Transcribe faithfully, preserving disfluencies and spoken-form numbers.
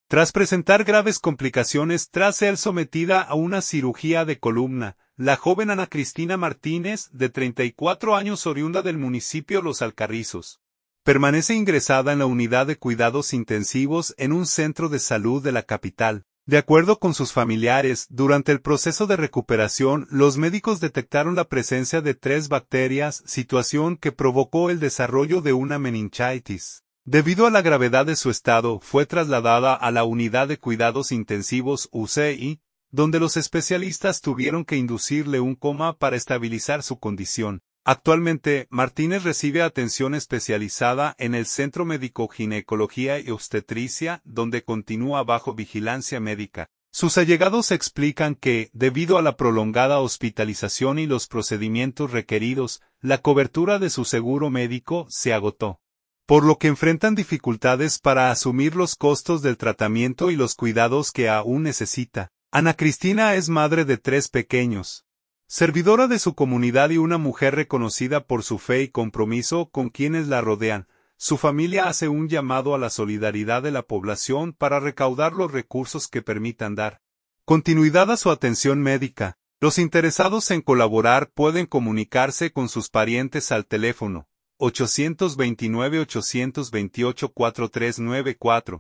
Tras presentar graves complicaciones tras ser sometida a una cirugía de columna, la joven Ana Cristina Martínez, de treinta y cuatro años oriunda del municipio Los Alcarrizos, permanece ingresada en la unidad de cuidados intensivos en un centro de salud de la capital. De acuerdo con sus familiares, durante el proceso de recuperación, los médicos detectaron la presencia de tres bacterias, situación que provocó el desarrollo de una meningitis. Debido a la gravedad de su estado, fue trasladada a la unidad de cuidados intensivos U C I, donde los especialistas tuvieron que inducirle un coma para estabilizar su condición. Actualmente, Martínez recibe atención especializada en el Centro Médico Ginecología y Obstetricia, donde continúa bajo vigilancia médica. Sus allegados explican que, debido a la prolongada hospitalización y los procedimientos requeridos, la cobertura de su seguro médico se agotó, por lo que enfrentan dificultades para asumir los costos del tratamiento y los cuidados que aún necesita. Ana Cristina es madre de tres pequeños, servidora de su comunidad y una mujer reconocida por su fe y compromiso con quienes la rodean. Su familia hace un llamado a la solidaridad de la población para recaudar los recursos que permitan dar continuidad a su atención médica. Los interesados en colaborar pueden comunicarse con sus parientes al teléfono ocho dos nueve, ocho dos ocho, cuatro tres nueve cuatro.